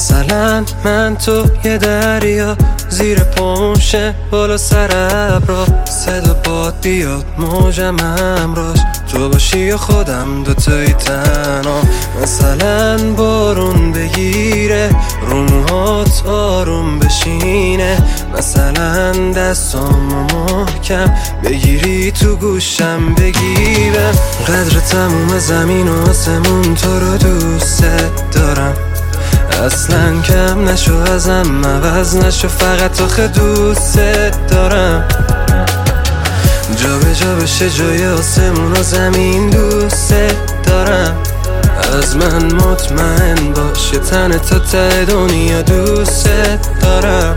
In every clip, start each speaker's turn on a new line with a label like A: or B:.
A: مثلا من تو یه دریا زیر پاموشه بالا سر ابرا، صدا باد بیاد موجم همراش، تو باشی و خودم دوتایی تنها. مثلا بارون بگیره رو موهات آروم بشینه، مثلا دستامو محکم بگیری تو گوشم بگیرم. قدر تموم زمین و آسمون تو رو دوست دارم، اصلا کم نشو ازم عوض نشو، فقط آخه دوست دارم. جا به جا بشه جای آسمون و زمین دوست دارم، از من مطمئن باش تن تا ته دنیا دوست دارم.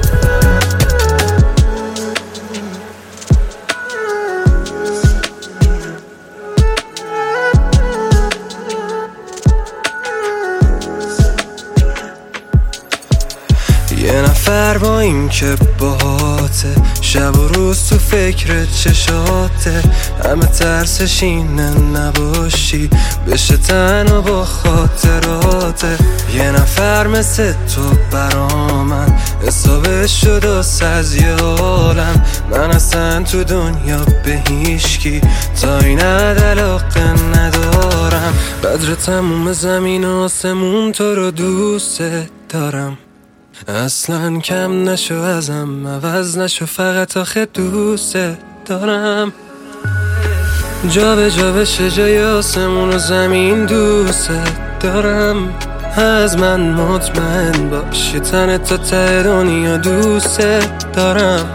A: یه نفر با این که باهاته، شب و روز تو فکر چشاته، همه ترسش اینه نباشی بشه تنها با خاطراته. یه نفر مثل تو برا من حسابش شد از یه عالم، من اصلا تو دنیا به هیچکی تا این علاقه ندارم. قدر تموم زمین و آسمون تو رو دوست دارم، اصلا کم نشو ازم عوض نشو، فقط آخه دوست دارم. جا به جا بشه جای آسمون و زمین دوست دارم، از من مطمئن باش تن تا ته دنیا دوست دارم.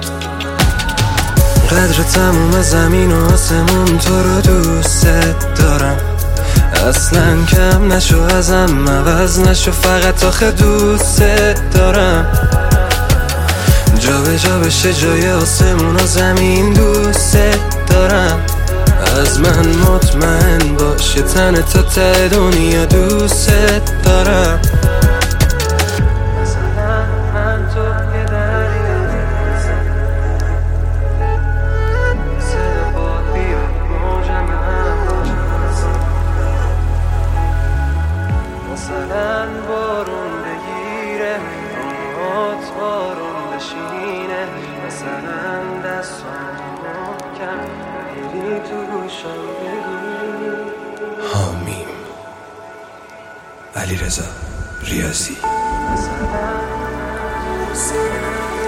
A: قدر تموم زمین و آسمون تو رو دوست دارم، اصلا کم نشو ازم عوض نشو، فقط آخه دوست دارم. جا به جا بشه جای آسمون و زمین دوست دارم، از من مطمئن باش تن تا ته دنیا دوست دارم. مثلا بارون بگیره رومات آروم بشینه، مثلا دستام محکم بگیری تو گوشم بگیری. حامیم علیرضا ریاضی.